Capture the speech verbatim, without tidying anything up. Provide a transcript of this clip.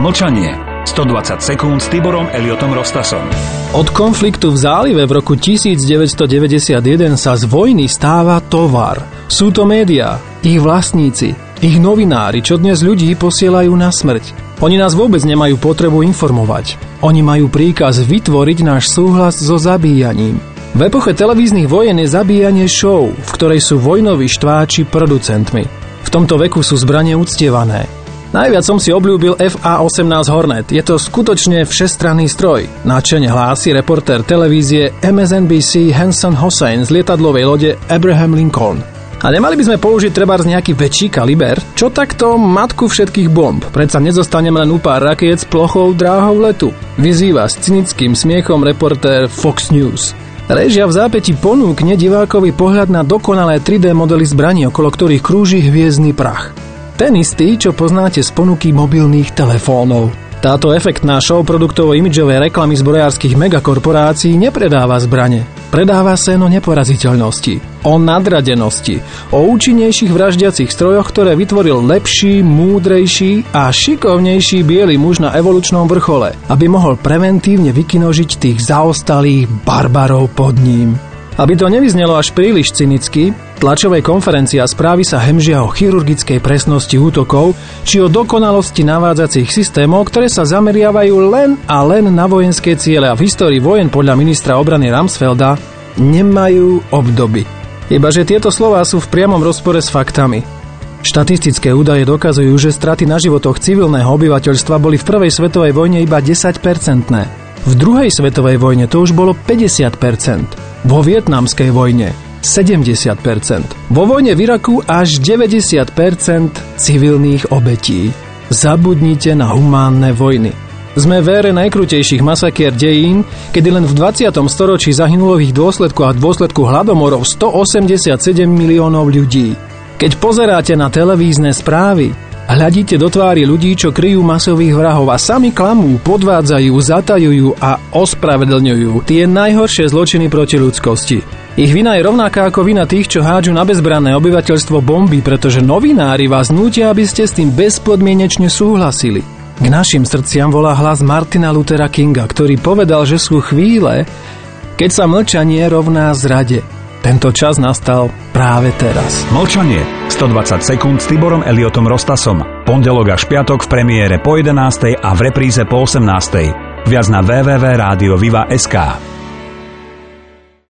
Mlčanie. stodvadsať sekúnd s Tiborom Elliotom Rostasom. Od konfliktu v zálive v roku devätnásťstodeväťdesiatjeden sa z vojny stáva tovar. Sú to médiá, ich vlastníci, ich novinári, čo dnes ľudí posielajú na smrť. Oni nás vôbec nemajú potrebu informovať. Oni majú príkaz vytvoriť náš súhlas so zabíjaním. V epoche televíznych vojen je zabíjanie show, v ktorej sú vojnoví štváči producentmi. V tomto veku sú zbranie uctievané. Najviac som si obľúbil ef á osemnásť Hornet. Je to skutočne všestranný stroj. Nadšene hlási reportér televízie em es en bí sí Hanson Hossain z lietadlovej lode Abraham Lincoln. A nemali by sme použiť trebárs nejaký väčší kaliber? Čo takto matku všetkých bomb? Predsa nezostaneme len u pár rakiet s plochou dráhou letu. Vyzýva s cynickým smiechom reportér Fox News. Režia v zápäti ponúkne divákovi pohľad na dokonalé tri dé modely zbraní, okolo ktorých krúži hviezdny prach. Ten istý, čo poznáte z ponuky mobilných telefónov. Táto efektná show produktovo-imidžovej reklamy zbrojárskych megakorporácií nepredáva zbrane. Predáva seno neporaziteľnosti, o nadradenosti, o účinnejších vraždiacich strojoch, ktoré vytvoril lepší, múdrejší a šikovnejší biely muž na evolučnom vrchole, aby mohol preventívne vykinožiť tých zaostalých barbarov pod ním. Aby to nevyznelo až príliš cynicky, tlačovej konferencii a správy sa hemžia o chirurgickej presnosti útokov či o dokonalosti navádzacích systémov, ktoré sa zameriavajú len a len na vojenské ciele a v histórii vojen podľa ministra obrany Rumsfelda nemajú obdoby. Ibaže tieto slová sú v priamom rozpore s faktami. Štatistické údaje dokazujú, že straty na životoch civilného obyvateľstva boli v prvej svetovej vojne iba desať percent. V druhej svetovej vojne to už bolo päťdesiat percent. Vo vietnamskej vojne sedemdesiat percent. Vo vojne v Iraku až deväťdesiat percent civilných obetí. Zabudnite na humánne vojny. Sme v ére najkrutejších masakier dejín, kedy len v dvadsiatom storočí zahynulo v ich dôsledku a v dôsledku hladomorov stoosemdesiatsedem miliónov ľudí. Keď pozeráte na televízne správy, hľadíte do tvári ľudí, čo kryjú masových vrahov a sami klamú, podvádzajú, zatajujú a ospravedlňujú tie najhoršie zločiny proti ľudskosti. Ich vina je rovnaká ako vina tých, čo hádžu na bezbranné obyvateľstvo bomby, pretože novinári vás nútia, aby ste s tým bezpodmienečne súhlasili. K našim srdciam volá hlas Martina Luthera Kinga, ktorý povedal, že sú chvíle, keď sa mlčanie rovná zrade. Tento čas nastal práve teraz. Mlčanie. stodvadsať sekúnd s Tiborom Elliotom Rostasom. Pondelok až piatok v premiére po jedenástej a v repríze po osemnástej. Viac na w w w bodka rádio viva bodka es ká.